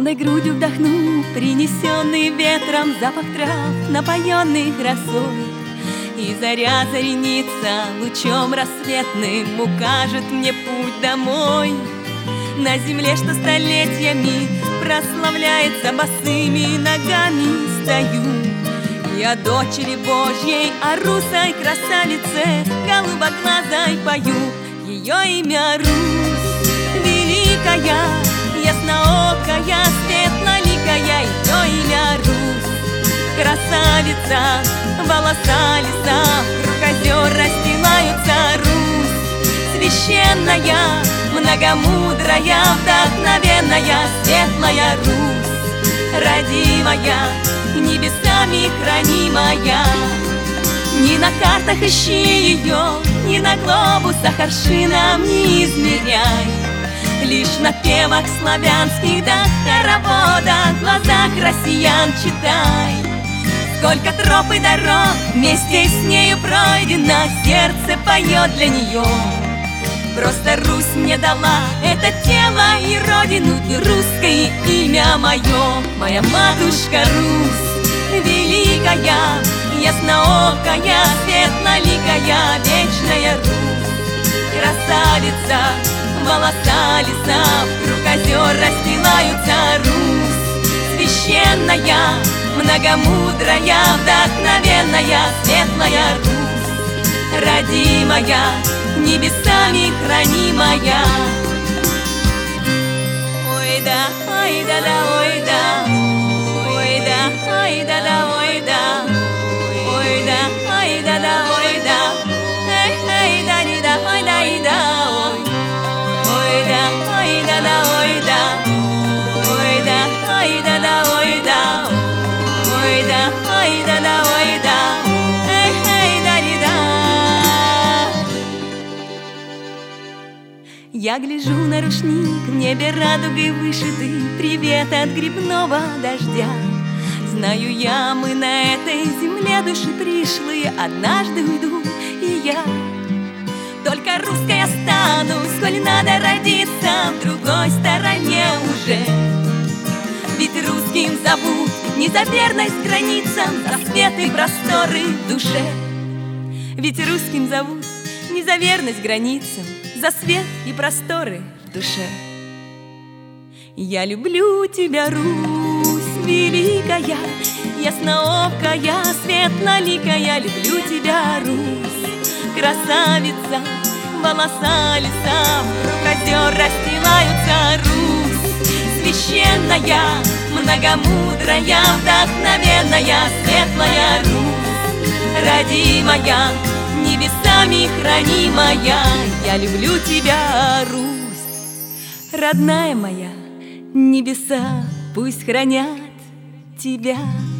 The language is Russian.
Полной грудью вдохну принесенный ветром запах трав, напоенных росой. И заря заренится лучом рассветным, укажет мне путь домой. На земле, что столетиями прославляется, босыми ногами стою. Я дочери Божьей, о русой красавице, голубоглазой пою. Ее имя Русь, великая, ясноокая, светлоликая. Ее имя Русь, красавица, волоса леса, вокруг озер расстилаются. Русь, священная, многомудрая, вдохновенная, светлая Русь, родимая, небесами хранимая. Ни на картах ищи ее, ни на глобусах аршином не измеряй. Лишь на певах славянских да хороводах, в глазах россиян читай. Сколько троп и дорог вместе с нею пройдено, сердце поет для нее. Просто Русь мне дала это тело и родину, и русское имя мое. Моя матушка Русь, великая, ясноокая, светлоликая, вечная Русь, красавица, волоса леса, вокруг озер расстилаются. Русь, священная, многомудрая, вдохновенная, светлая Русь, родимая, небесами хранимая. Ой да, ой да, да, ой да, ой да, ой да, да, ой да, ой да, ой да, да, ой да, эй, эй, да, ни да, ой да, и да, ой да, ой да, да, ой да, ой да, ой да, да, ой да, ой да, ой да, да, ой да, эй, эй, да, ни да. Я гляжу на рушник, в небе радугой вышитый, привет от грибного дождя. Знаю я, мы на этой земле души пришлые, однажды уйду и я. Только русской останусь, коль надо родиться в другой стороне уже. Ведь русским зовут не за верность границам, за свет и просторы в душе. Ведь русским зовут не за верность границам, за свет и просторы в душе. Я люблю тебя, Русь, великая, ясноокая, светлоликая. Люблю тебя, Русь, красавица, волоса леса, вокруг озер расстилаются. Русь, священная, многомудрая, вдохновенная, светлая Русь, родимая, небесами хранимая. Я люблю тебя, Русь, родная моя, небеса пусть хранят тебя.